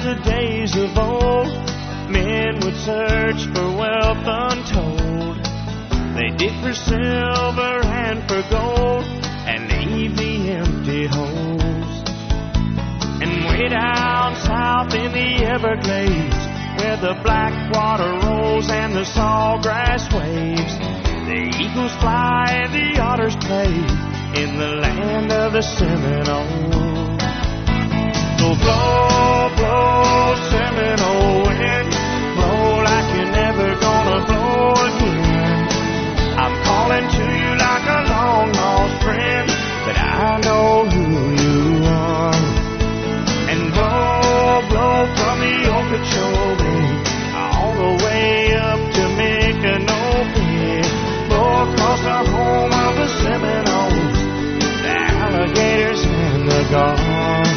the days of old, men would search for wealth untold. They dig for silver and for gold and leave the empty holes. And way down south in the Everglades, where the black water rolls and the sawgrass waves, the eagles fly and the otters play in the land of the Seminoles. So blow, blow, Seminole wind, blow like you're never gonna blow again. I'm calling to you like a long-lost friend, but I know who you are. And blow, blow from the Okeechobee all the way up to Micanopy, blow across the home of the Seminoles, the alligators and the gulls.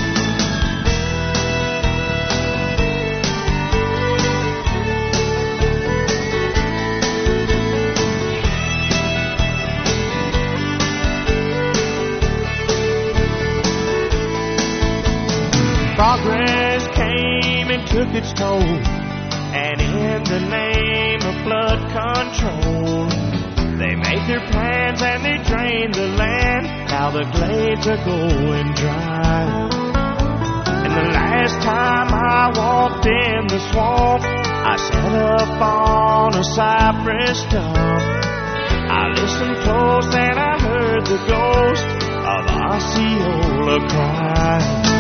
Progress came and took its toll, and in the name of flood control, they made their plans and they drained the land. Now the glades are going dry. And the last time I walked in the swamp, I sat up on a cypress stump. I listened close and I heard the ghost of Osceola cry.